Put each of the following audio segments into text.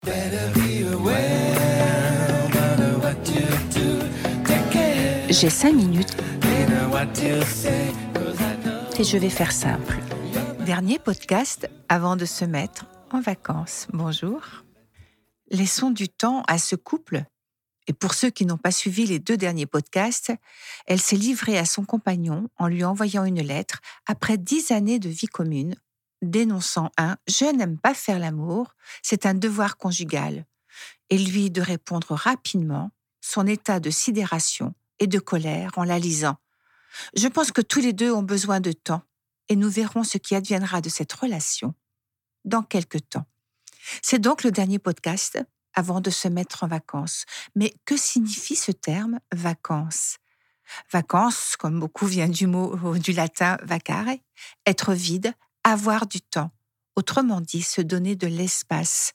J'ai 5 minutes et je vais faire simple. Dernier podcast avant de se mettre en vacances. Bonjour. Laissons du temps à ce couple. Et pour ceux qui n'ont pas suivi les 2 derniers podcasts, elle s'est livrée à son compagnon en lui envoyant une lettre après 10 années de vie commune, dénonçant « Je n'aime pas faire l'amour, c'est un devoir conjugal » et lui de répondre rapidement son état de sidération et de colère en la lisant. Je pense que tous les 2 ont besoin de temps et nous verrons ce qui adviendra de cette relation dans quelque temps. C'est donc le dernier podcast avant de se mettre en vacances. Mais que signifie ce terme « vacances » ? Vacances, comme beaucoup, vient du latin vacare, être vide, avoir du temps. Autrement dit, se donner de l'espace.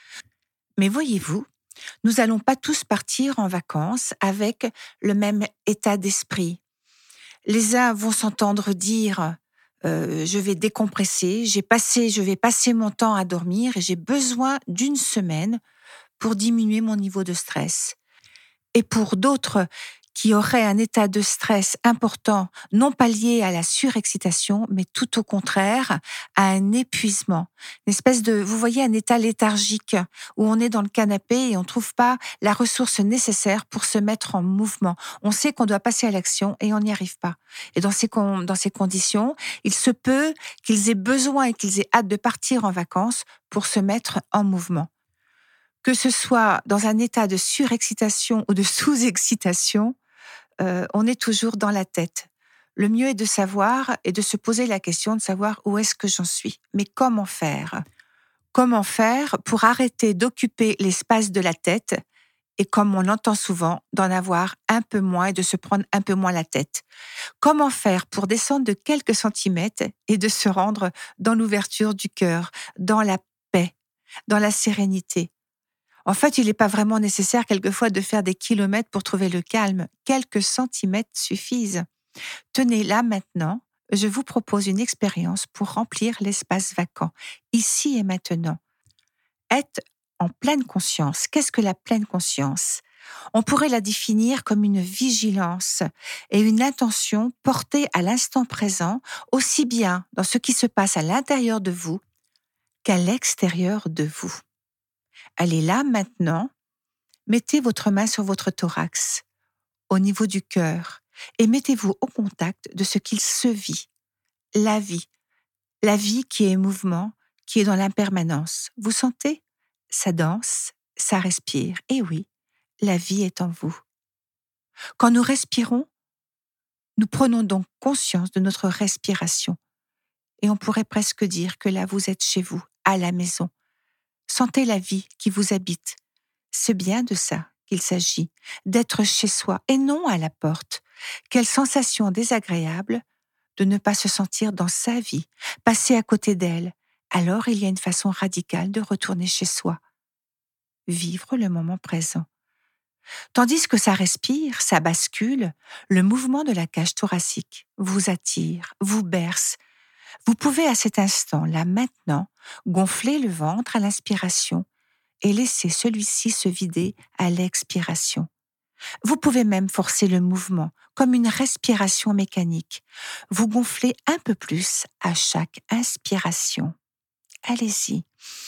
Mais voyez-vous, nous n'allons pas tous partir en vacances avec le même état d'esprit. Les uns vont s'entendre dire je vais décompresser, je vais passer mon temps à dormir et j'ai besoin d'1 semaine pour diminuer mon niveau de stress. Et pour d'autres qui auraient un état de stress important, non pas lié à la surexcitation, mais tout au contraire, à un épuisement. Une espèce de, vous voyez, un état léthargique où on est dans le canapé et on ne trouve pas la ressource nécessaire pour se mettre en mouvement. On sait qu'on doit passer à l'action et on n'y arrive pas. Et dans ces conditions, il se peut qu'ils aient besoin et qu'ils aient hâte de partir en vacances pour se mettre en mouvement. Que ce soit dans un état de surexcitation ou de sous-excitation, on est toujours dans la tête. Le mieux est de savoir et de se poser la question de savoir où est-ce que j'en suis. Mais comment faire ? Comment faire pour arrêter d'occuper l'espace de la tête et, comme on l'entend souvent, d'en avoir un peu moins et de se prendre un peu moins la tête ? Comment faire pour descendre de quelques centimètres et de se rendre dans l'ouverture du cœur, dans la paix, dans la sérénité ? En fait, il n'est pas vraiment nécessaire quelquefois de faire des kilomètres pour trouver le calme. Quelques centimètres suffisent. Tenez, là maintenant, je vous propose une expérience pour remplir l'espace vacant, ici et maintenant. Être en pleine conscience. Qu'est-ce que la pleine conscience ? On pourrait la définir comme une vigilance et une intention portée à l'instant présent, aussi bien dans ce qui se passe à l'intérieur de vous qu'à l'extérieur de vous. Allez là maintenant, mettez votre main sur votre thorax, au niveau du cœur, et mettez-vous au contact de ce qu'il se vit, la vie qui est mouvement, qui est dans l'impermanence. Vous sentez ? Ça danse, ça respire, et oui, la vie est en vous. Quand nous respirons, nous prenons donc conscience de notre respiration, et on pourrait presque dire que là vous êtes chez vous, à la maison. Sentez la vie qui vous habite. C'est bien de ça qu'il s'agit, d'être chez soi et non à la porte. Quelle sensation désagréable de ne pas se sentir dans sa vie, passer à côté d'elle. Alors il y a une façon radicale de retourner chez soi. Vivre le moment présent. Tandis que ça respire, ça bascule, le mouvement de la cage thoracique vous attire, vous berce. Vous pouvez à cet instant, là maintenant, gonfler le ventre à l'inspiration et laisser celui-ci se vider à l'expiration. Vous pouvez même forcer le mouvement, comme une respiration mécanique. Vous gonflez un peu plus à chaque inspiration. Allez-y.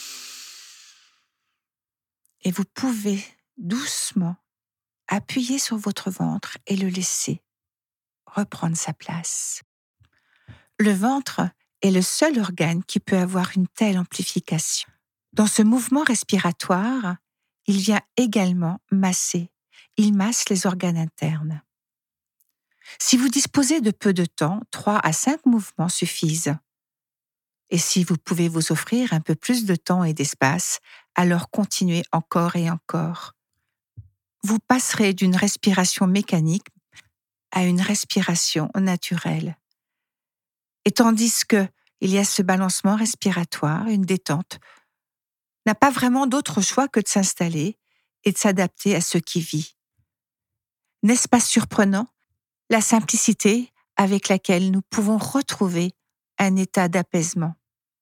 Et vous pouvez doucement appuyer sur votre ventre et le laisser reprendre sa place. Le ventre est le seul organe qui peut avoir une telle amplification. Dans ce mouvement respiratoire, il vient également masser. Il masse les organes internes. Si vous disposez de peu de temps, 3 à 5 mouvements suffisent. Et si vous pouvez vous offrir un peu plus de temps et d'espace, alors continuez encore et encore. Vous passerez d'une respiration mécanique à une respiration naturelle. Et tandis qu'il y a ce balancement respiratoire, une détente, n'a pas vraiment d'autre choix que de s'installer et de s'adapter à ce qui vit. N'est-ce pas surprenant, la simplicité avec laquelle nous pouvons retrouver un état d'apaisement ?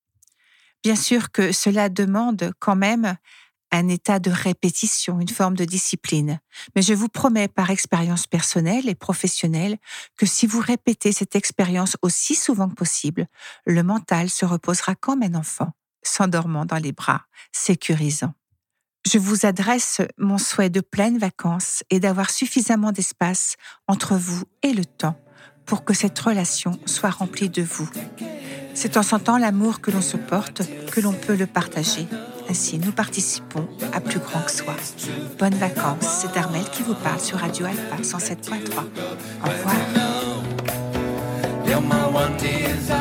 Bien sûr que cela demande quand même un état de répétition, une forme de discipline. Mais je vous promets par expérience personnelle et professionnelle que si vous répétez cette expérience aussi souvent que possible, le mental se reposera comme un enfant, s'endormant dans les bras, sécurisant. Je vous adresse mon souhait de pleines vacances et d'avoir suffisamment d'espace entre vous et le temps pour que cette relation soit remplie de vous. C'est en sentant l'amour que l'on se porte que l'on peut le partager. Ainsi, nous participons à plus grand que soi. Bonnes vacances, c'est Armelle qui vous parle sur Radio Alpha 107.3. Au revoir.